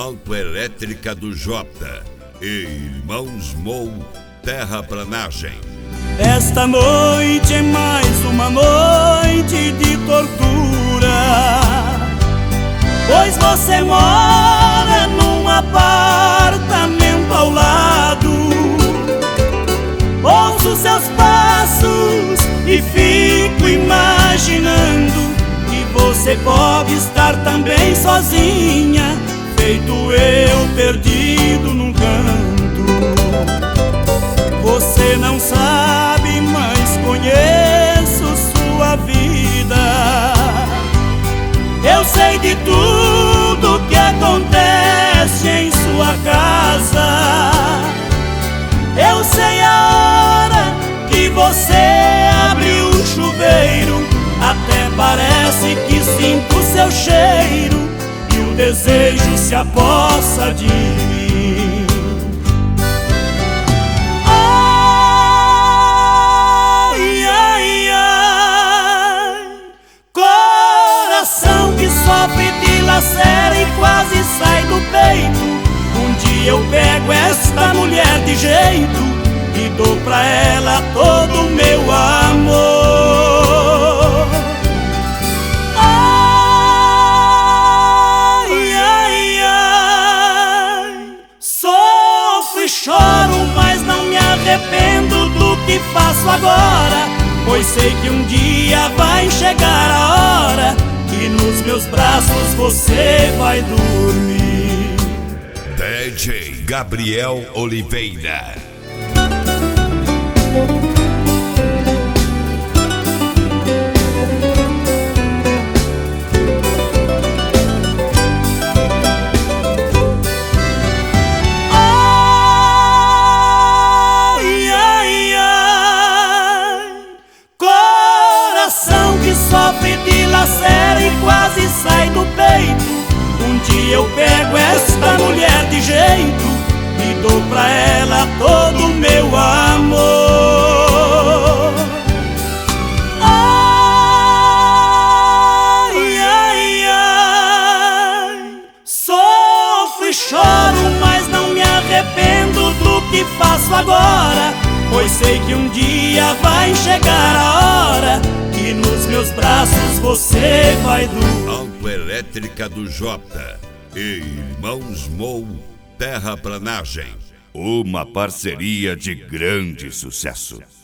Autoelétrica do Jota e Irmãos Mou Terraplanagem. Esta noite é mais uma noite de tortura, pois você mora num apartamento ao lado. Ouço seus passos e fico imaginando que você pode estar também sozinha, feito eu perdido num canto. Você não sabe, mas conheço sua vida. Eu sei de tudo que acontece em sua casa. Eu sei a hora que você abre o chuveiro. Até parece que sinto seu cheiro e o desejo se apossa de mim. Ai, ai, ai, coração que sofre, dilacera e quase sai do peito. Um dia eu pego esta mulher de jeito e dou pra ela todo o meu amor. Ai, ai, ai, sofro e choro, mas não me arrependo do que faço agora, pois sei que um dia vai chegar a hora que nos meus braços você vai dormir. DJ Gabriel Oliveira. Ai, ai, ai, coração que sofre, dilacera e quase sai do peito. Um dia eu pego esta mulher de jeito e dou pra ela todo o meu amor. Ai, ai, ai, sofro e choro, mas não me arrependo do que faço agora, pois sei que um dia vai chegar a hora que nos meus braços você vai dormir. Autoelétrica do Jota e Irmãos Mou Terraplanagem. Uma parceria de grande sucesso.